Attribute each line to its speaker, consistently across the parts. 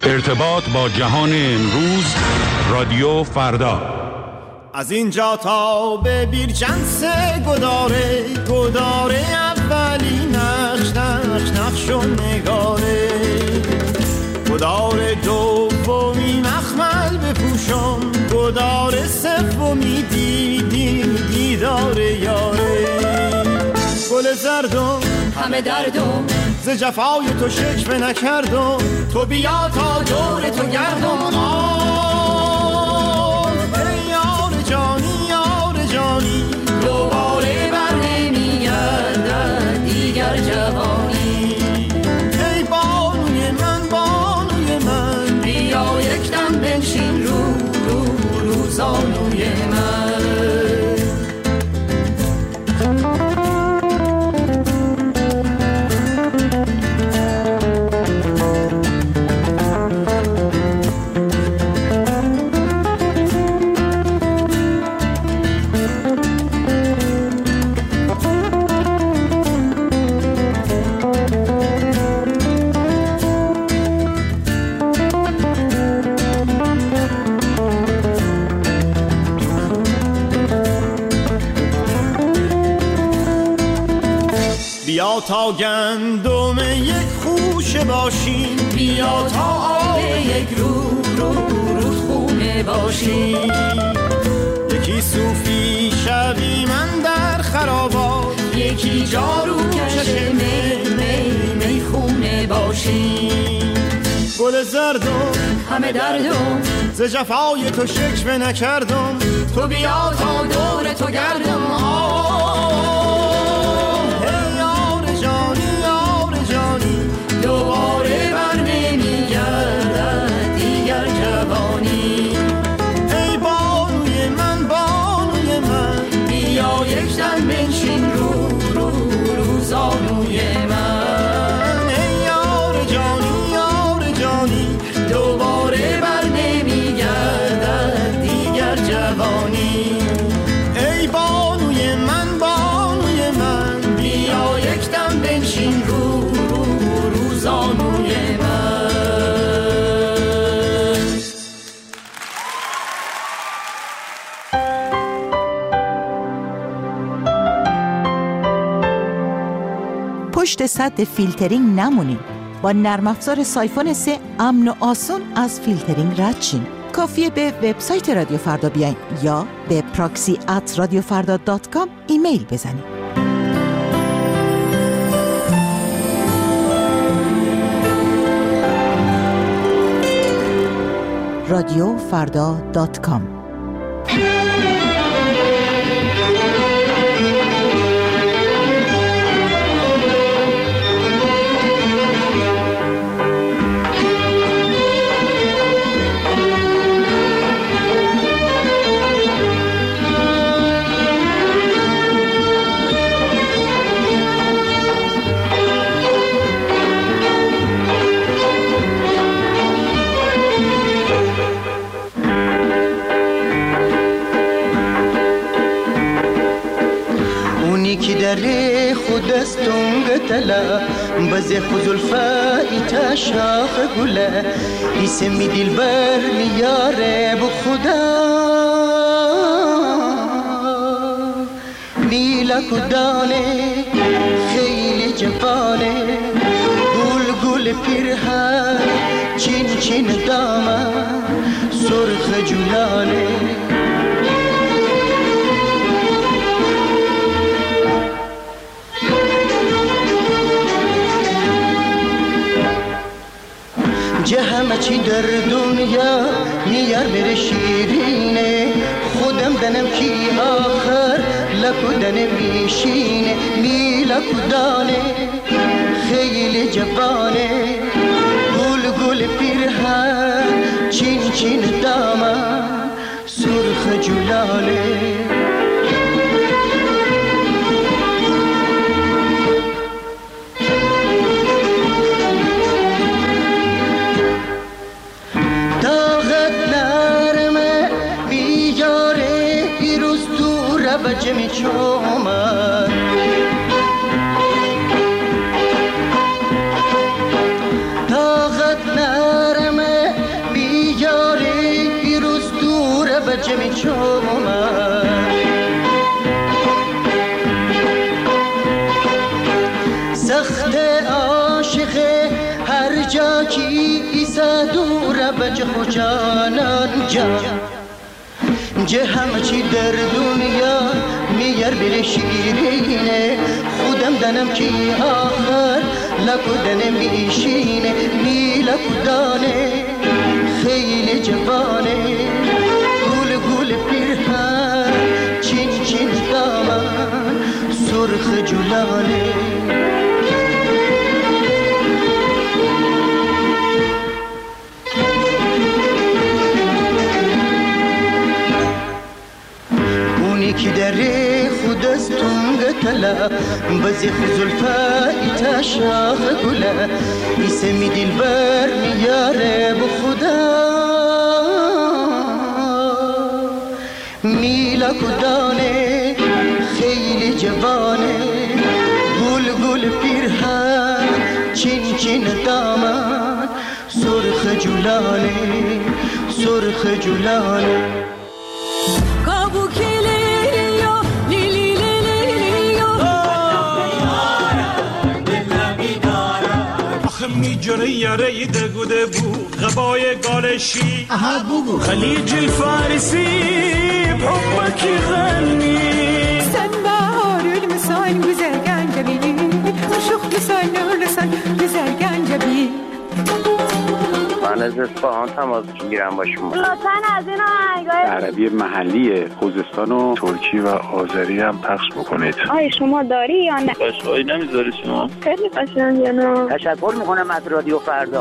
Speaker 1: ارتباط با جهان امروز، رادیو فردا.
Speaker 2: از اینجا تا به بیرجنس گداره اولی نقش و نگاره، گداره دومی مخمل بپوشم، گداره سومی دیداره یاره. گل زردم
Speaker 3: همه دردم
Speaker 2: ز جفای تو شکوه نکردم، تو بیا تا دور تو گردم. یار جانی دوباره بر نمیگردد دیگر جوانی. ای بانوی من بیا یک دم بنشین رو زانوی من. بیا تا گندم یک خوشه باشیم، بیا تا آب یک رودخونه باشیم. یکی صوفی شوی من در خرابات، یکی جارو کش میخونه باشیم. گل زردم همه دردم ز جفای تو شکوه نکردم، تو بیا تا دور تو گردم. دوباره بر نمیگردد دیگر جوانی. ای بانوی من بیا یک دم بنشین رو زانوی من. ای یار جانی دوباره بر نمیگردد دیگر جوانی. ای بانوی من بیا یک دم بنشین رو زانوی من.
Speaker 4: پشت سد فیلترینگ نمونین. با نرم افزار سایفون 3 امن و آسون از فیلترینگ رد شین. کافیه به وبسایت رادیو فردا بیاین یا به proxy@radiofarda.com ایمیل بزنین. radiofarda.com.
Speaker 5: دره خود استونگ تلا بزه خزلفای تا شاخ گله ایسه می دل بر میاره بو خدا نیلا کدانه خیلی جوانه گل پیرهن چین دامه سرخ جولانه همه چی در دنیا میار بره شیرینه خودم دنم کی آخر لکودنه میشینه میلا کودانه خیلی جوانه گل پیرهن چین دامه سرخ جولانه بچه می چومد طاقت نرمه چو من سخت عاشق هر جا کی ایسا دور بچه خوشانان جه همه چی در دنیا میار بره شیرینه خودم دنم کی آخر لکو دنم میشینه می لکو دانه خیلی جوانه گول گول پیرهن چین چین دامن سرخ جلانه کی دره خود از تونگ تلا بزی خزلفا ایتا شاخ گلا ایسه می دل بر میاره بخدا میلا کدانه خیلی جوانه گل گل پیرهن چین چین دامن سرخ جلانه سرخ جلانه
Speaker 3: میجره یاره دگوده بو غبای گالشی خلیج الفارسی بحبك غني
Speaker 6: سن بهار المسان güzel gencebi شوخ لسان لسان güzel gencebi
Speaker 7: من از اصفهان تماس میگیرم با شما.
Speaker 8: لطفاً از این آهنگای
Speaker 1: عربی محلی خوزستان و ترکی و آذری هم پخش بکنید.
Speaker 8: آی شما داری یا نه؟
Speaker 7: قشنگی نمیذاری شما؟
Speaker 8: خیلی قشنگه نه.
Speaker 7: تشکر میکنم از رادیو فردا.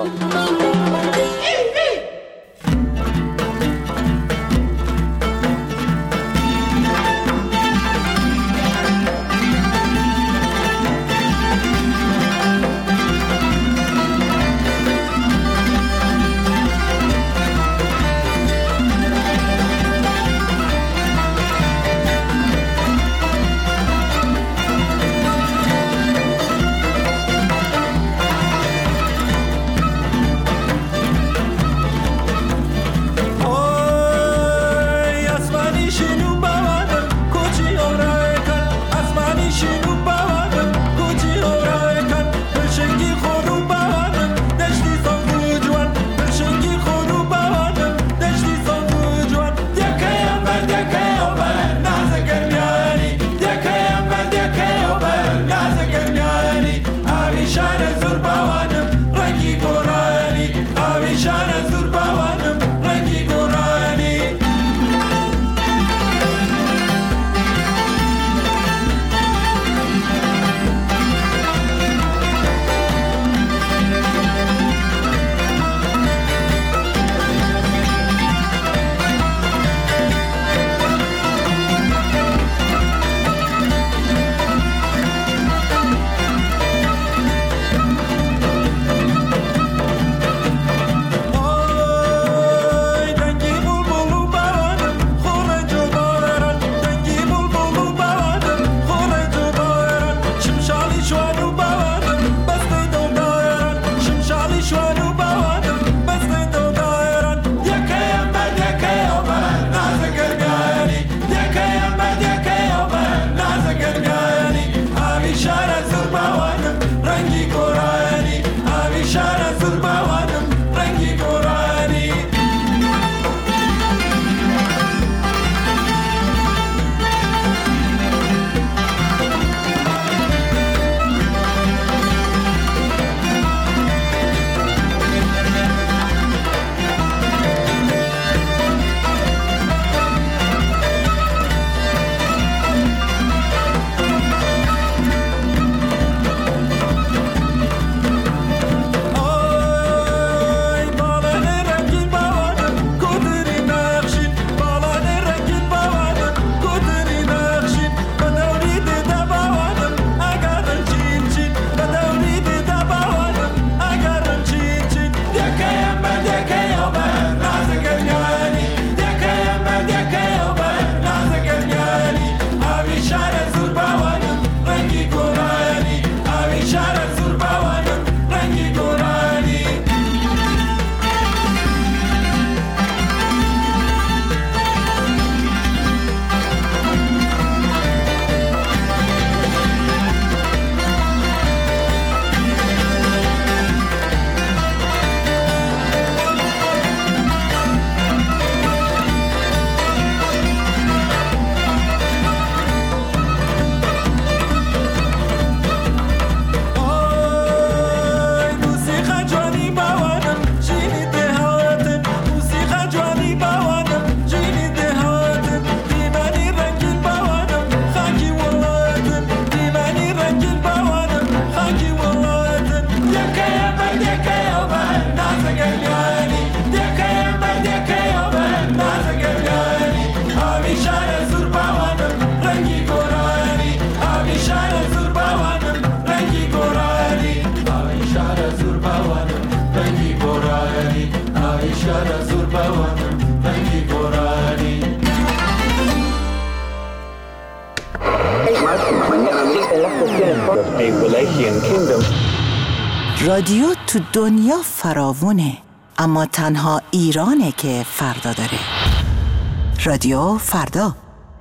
Speaker 4: رادیو تو دنیا فراوونه، اما تنها ایرانه که فردا داره. رادیو فردا.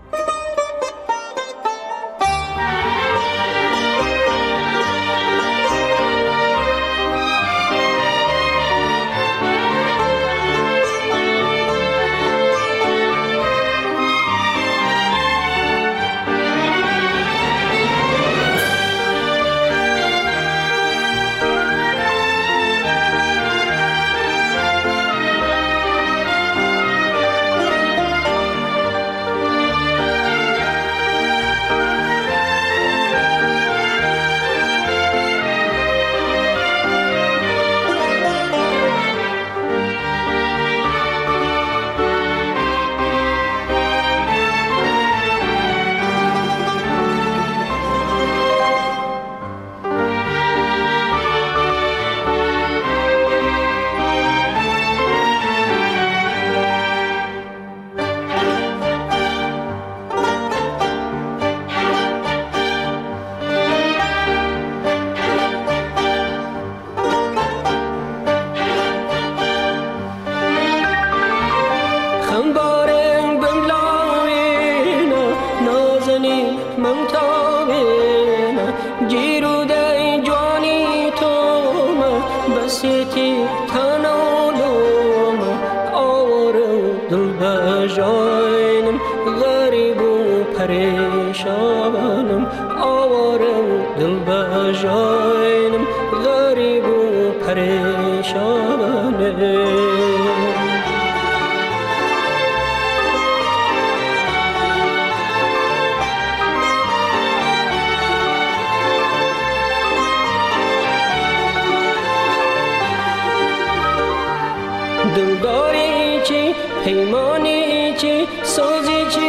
Speaker 9: دلداری چی، پیمانی چی، سوزی چی،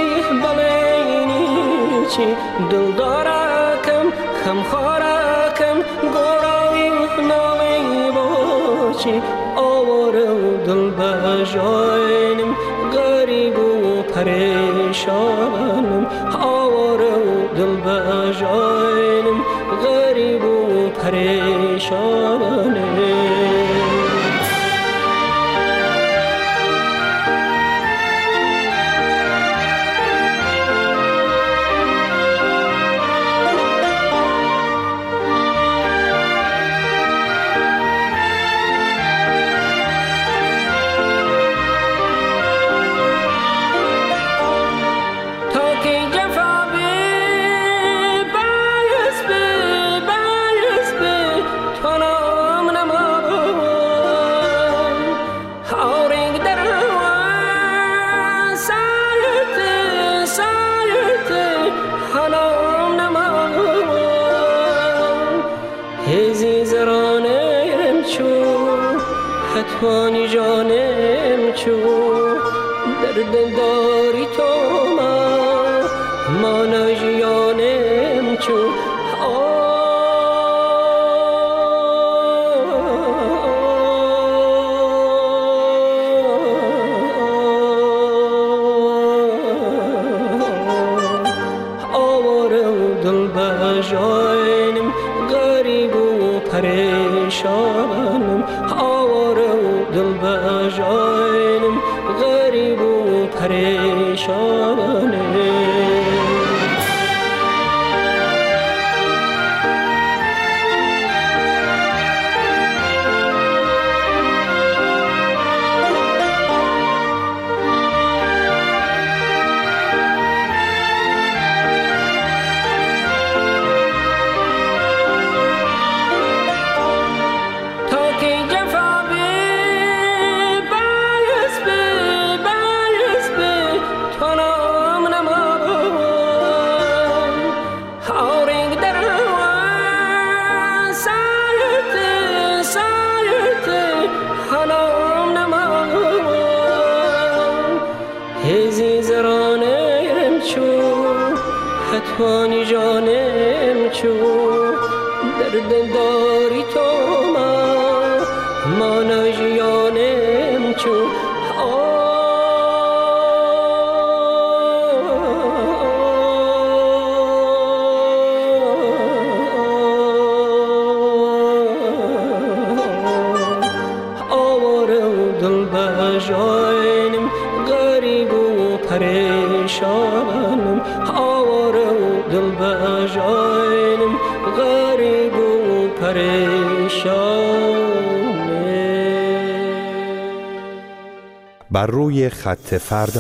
Speaker 9: بلینی چی، دلدارکم، خمخارکم، گوراوی نالی باشی، آورم دل بجاینم، غریب و پریشانم، آورم دل بجاینم، غریب و پریشانم.
Speaker 10: حتمانی جانم چو درد داری تو ما نجیانم چو آوارم دل بجاینم غریب و پریشانم دل بجاینم غریب و پریشانم.
Speaker 9: جانم نمان هزی زرانم چو حتمانی جانم چو درد داری تو ما نجیانم چو پریشانم آواره و دل بجاینم غریب و پریشانم.
Speaker 11: بر روی خط فردا.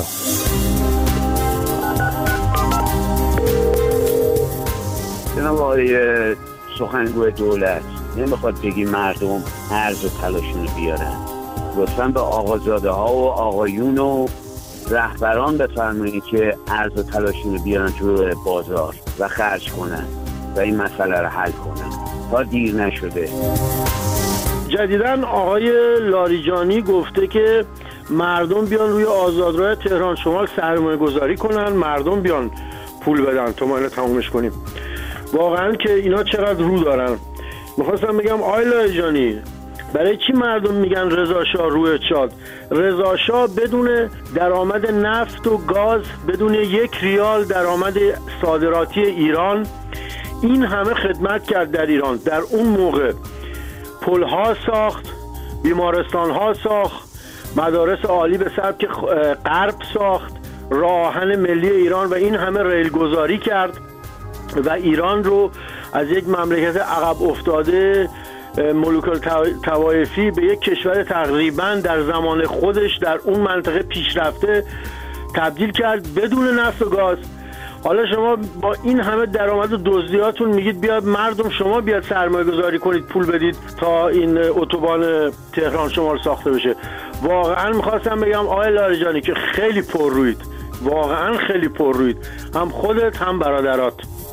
Speaker 12: جناب آقای سخنگوی دولت، نمیخواد بگی مردم ارز و تلاشون بیارن، لطفاً به آقازاده ها و آقایون و رهبران بفرمایید که ارز و تلاشون بیارن تو بازار و خرج کنن و این مسئله رو حل کنن تا دیر نشده.
Speaker 13: جدیداً آقای لاریجانی گفته که مردم بیان روی آزادراه تهران شمال سرمایه گذاری کنن، مردم بیان پول بدن تا ما اینو تمومش کنیم. واقعاً که اینا چقدر رو دارن. میخواستم بگم آقای لاریجانی، برای چی مردم میگن رضا شاه روی چاد؟ رضا شاه بدون درآمد نفت و گاز، بدون 1 ریال درآمد صادراتی ایران این همه خدمت کرد در ایران. در اون موقع پل‌ها ساخت، بیمارستان‌ها ساخت، مدارس عالی به سبک غرب ساخت، راه آهن ملی ایران و این همه ریلگذاری کرد و ایران رو از یک مملکت عقب افتاده ملوک الطوایفی به یک کشور تقریبا در زمان خودش در اون منطقه پیشرفته تبدیل کرد بدون نفت و گاز. حالا شما با این همه درآمد و دزدیاتون میگید بیاد مردم شما بیاد سرمایه گذاری کنید، پول بدید تا این اتوبان تهران شمال ساخته بشه. واقعا میخواستم بگم آقای لاریجانی که خیلی پر روید، واقعا خیلی پر روید، هم خودت هم برادرات.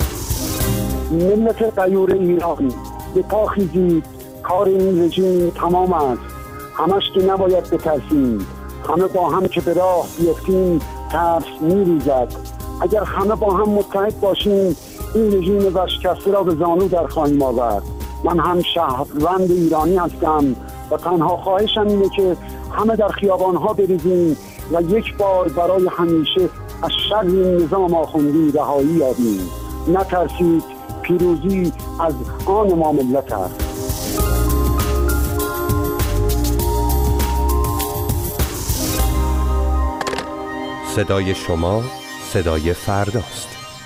Speaker 14: ملت غیور ایران به پا خیزید، کار این رژیم تمام است، همش که نباید بترسیم، همه با هم که به راه بیفتیم ترس میریزد. اگر همه با هم متحد باشیم این رژیم ورشکسته را به زانو در خواهیم آورد. من هم شهروند ایرانی هستم و تنها خواهشم اینه که همه در خیابانها بریزیم و یک بار برای همیشه از شر این نظام آخوندی رهایی یابیم. نترسید، پیروزی از آن ما ملت است.
Speaker 11: صدای شما صدای فرداست.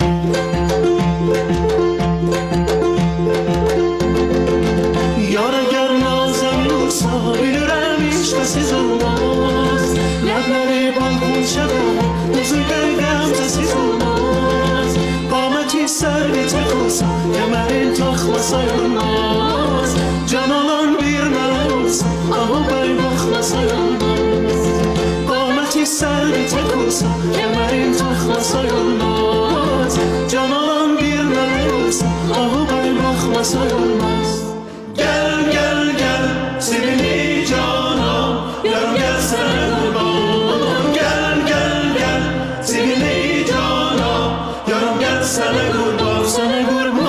Speaker 3: یار اگر نازم روسا بیرمیش کسی زنباز لبنری بالکون شدم بزرگم کسی زنباز قامتی سر بیتکوسا کمرین تخمسای الماز جانانان بیر ملوز اما بای مخمسای الماز قامتی سر بیتکوسا کمرین تخمسای الماز جانانان بیر ملوز اما بای مخمسای الماز گل گل گل سیبینی جانا یارم گل سر قربان گل گل گل سیبینی جانا یارم گل سر قربان سر قربان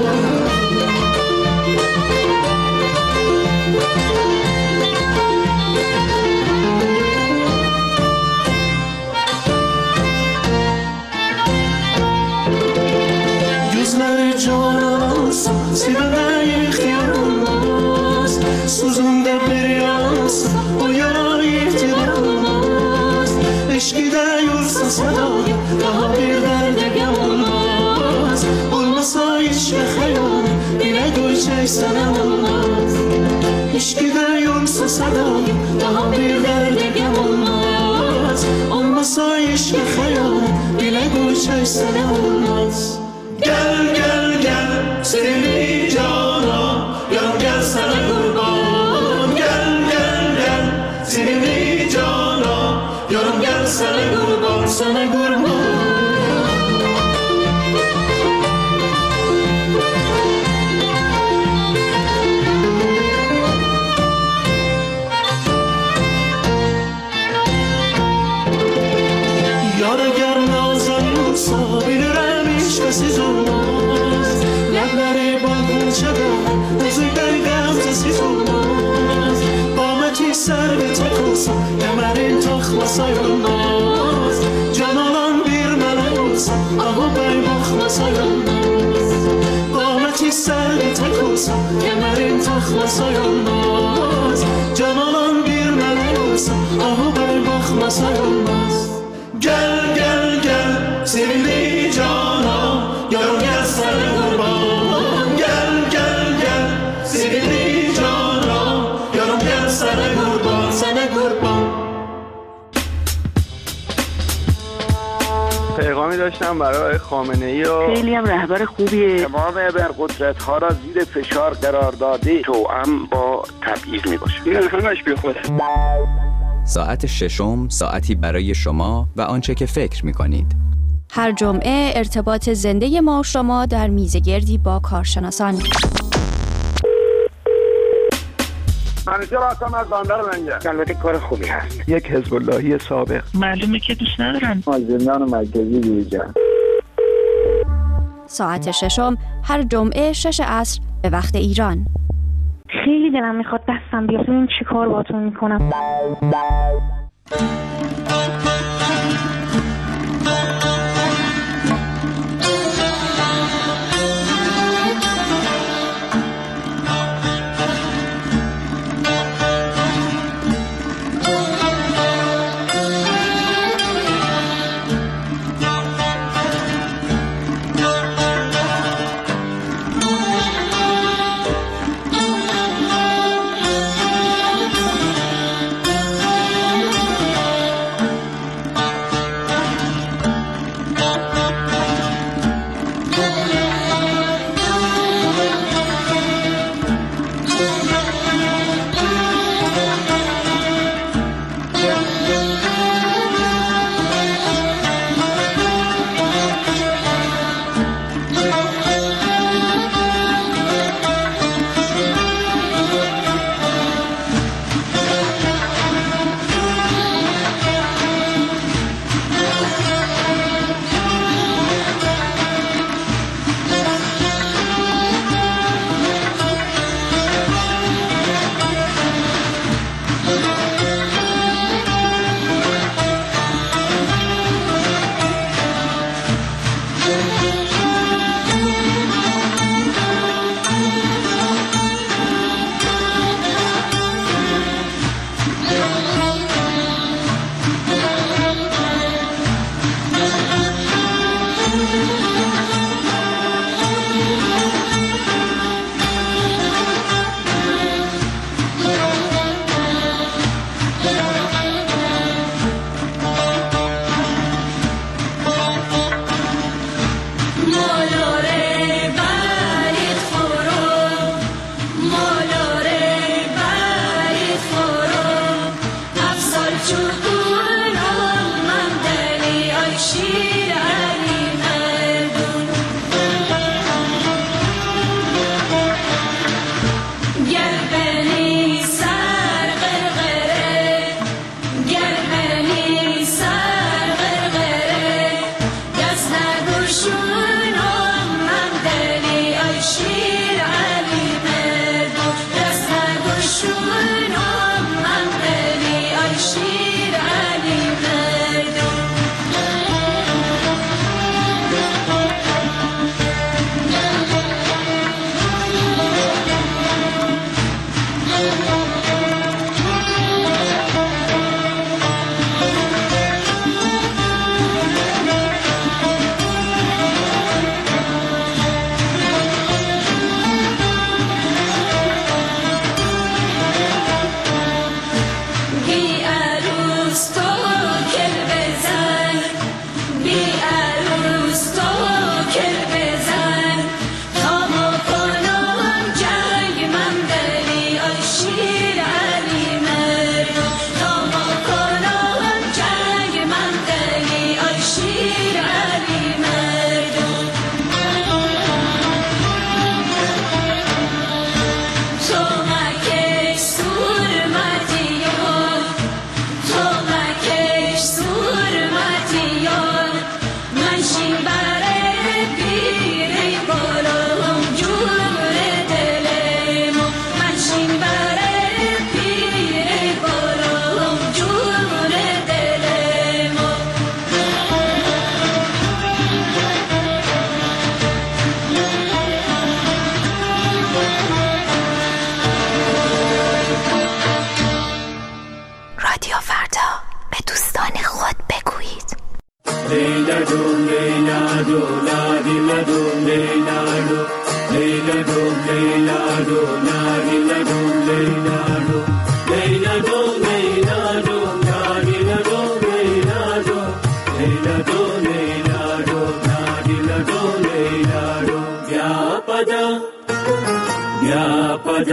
Speaker 3: yüzleri canan sibene ihtiyarılmaz suzunda bir yans o yana ihtilalmaz eşkide yursa sadayı daha bir derde gem olmaz olmasa hiç ve hayal yine göçek sana olmaz eşkide yursa sadayı daha bir derde gem olmaz olmasa hiç ve hayal yine göçek sana olmaz gel gel gel sevgili cana yarım gel sana kurban gel gel gel sevgili cana yarım gel sana kurban sana kurban تکوسا بین رمیش کسی زماز لبلره بالگون چگاه نزوی برگم تسی زماز قامتی سر به تکوسا نمرین تخم سایرماز جانانان بیر ملوسا آهو بای مخم سایرماز قامتی سر به تکوسا نمرین تخم سایرماز جانانان بیر ملوسا آهو بای مخم سایرماز گل گل گل سیبیلی جانا یارو گل سر قربان گل گل گل سیبیلی جانا یارو گل سر قربان سر قربان.
Speaker 1: پیغامی داشتم برای خامنه‌ای و
Speaker 15: خیلی هم رهبر خوبیه.
Speaker 12: تمام ابرقدرت ها را زیر فشار قرار داده توأم با تبعیض میباشه. این همش بیخوده.
Speaker 16: ساعت ششم ساعتی برای شما و آنچه که فکر می‌کنید.
Speaker 17: هر جمعه ارتباط زنده ما و شما در میزگردی با کارشناسان.
Speaker 12: منیجر هستم از بندر منگه. البته کار خوبی هست.
Speaker 1: یک حزب اللهی سابق.
Speaker 15: معلومه که دوست ندارن.
Speaker 14: از زندان مرکزی بیرون.
Speaker 17: ساعت ششم هر جمعه 6 عصر به وقت ایران.
Speaker 8: خیلی دلم میخواد دستم بیاد ببین چی کار باهاتون میکنم.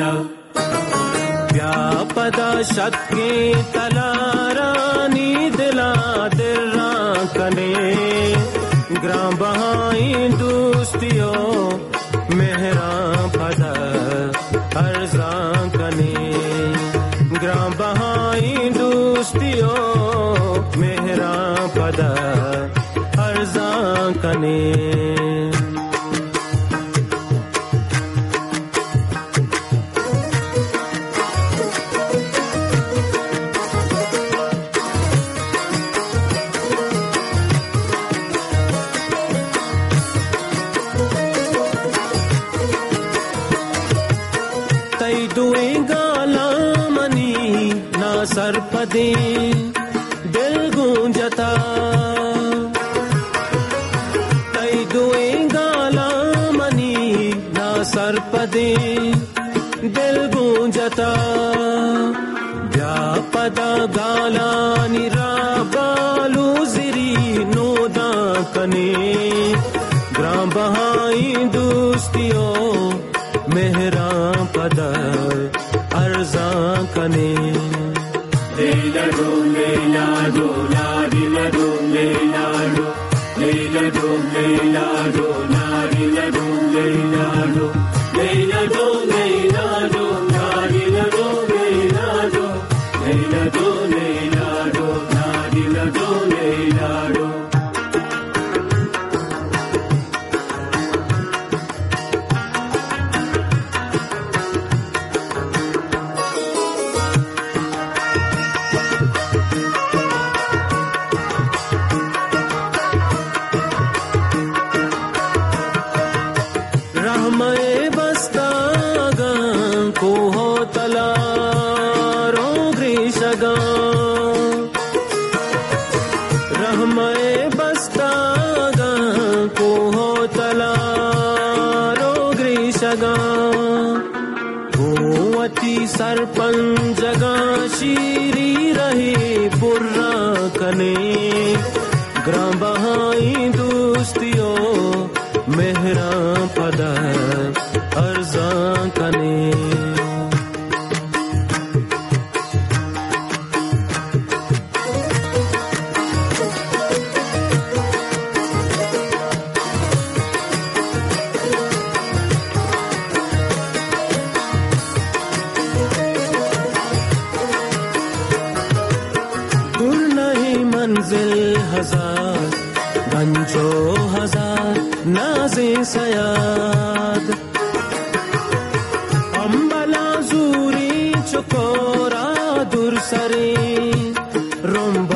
Speaker 3: व्यापदा शक्के तलारानी दिला दिर्रा कने ग्राम बहाई दोस्तियों मेहरा पदा अर्जा कने ग्राम बहाई दोस्तियों मेहरा पदा अर्जा कने सरपदे दिल गूंजता तई दुए गाला मनी ना सरपदे दिल गूंजता व्यापदा गाला निरा बालू जिरी नोदा कने ग्राम बहाई दोस्तियों मेहरा पदा अर्जा कने Leila do, Leila do, la Leila do, Leila do, Leila do, Leila do, la Leila do, Leila do, Leila do, Leila do, la Leila do, Leila do, Leila do, Leila do, la Leila do, Leila do. Sarpanch जगा शीरी रहे बुर्रा कने ग्राम बहाई दोस्तियों मेहरा पदा अर्जा कने हजार गंजो हजार नाज़े सयाद अम्बला जूरी चकोरा दुरसरे रोम